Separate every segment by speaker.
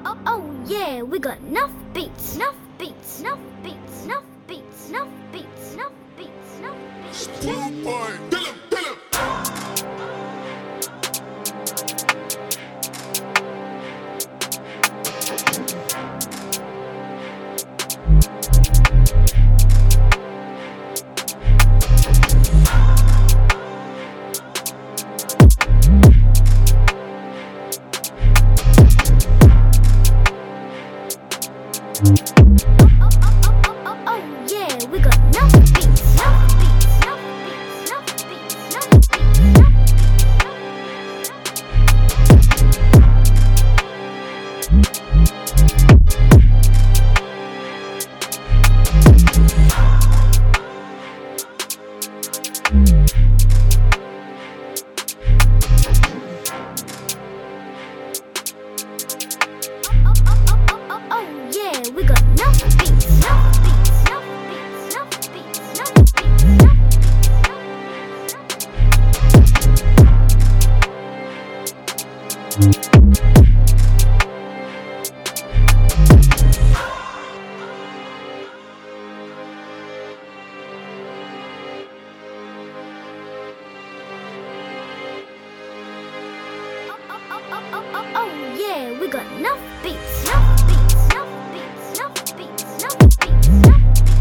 Speaker 1: Oh yeah, we got enough beats, enough beats, enough beats, enough beats, enough beats, enough beats, enough beats.
Speaker 2: Smooth boy, kill him, kill him.
Speaker 1: Oh yeah, we got enough beats, enough beats, enough beats, enough beats, enough beats, enough Oh yeah, we got enough beats, enough beats, enough beats, enough beats, enough beats, enough Oh yeah, we got enough beats, enough beats, enough beats, enough beats, enough beats, enough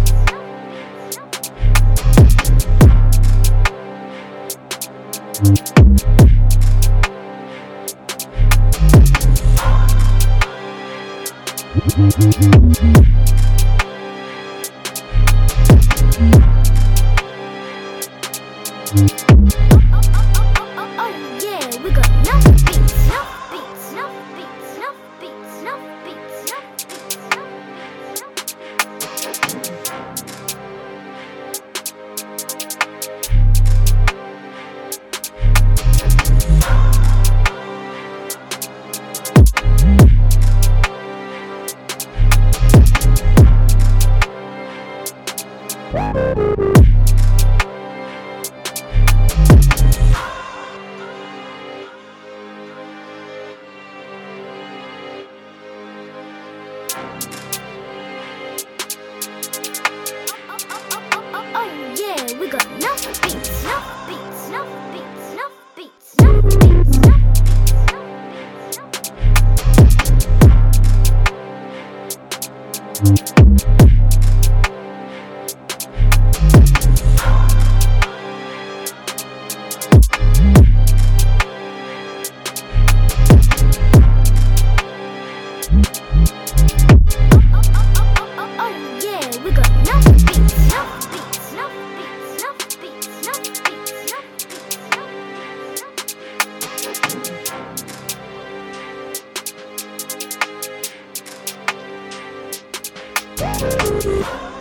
Speaker 1: Oh yeah, we got enough beats, enough beats, enough beats, enough beats, enough beats, enough Oh yeah, we got enough beats, enough beats, enough beats, enough beats, enough beats, enough Oh yeah, we got enough beats, enough beats, enough beats, enough beats, enough beats, enough beats, enough beats.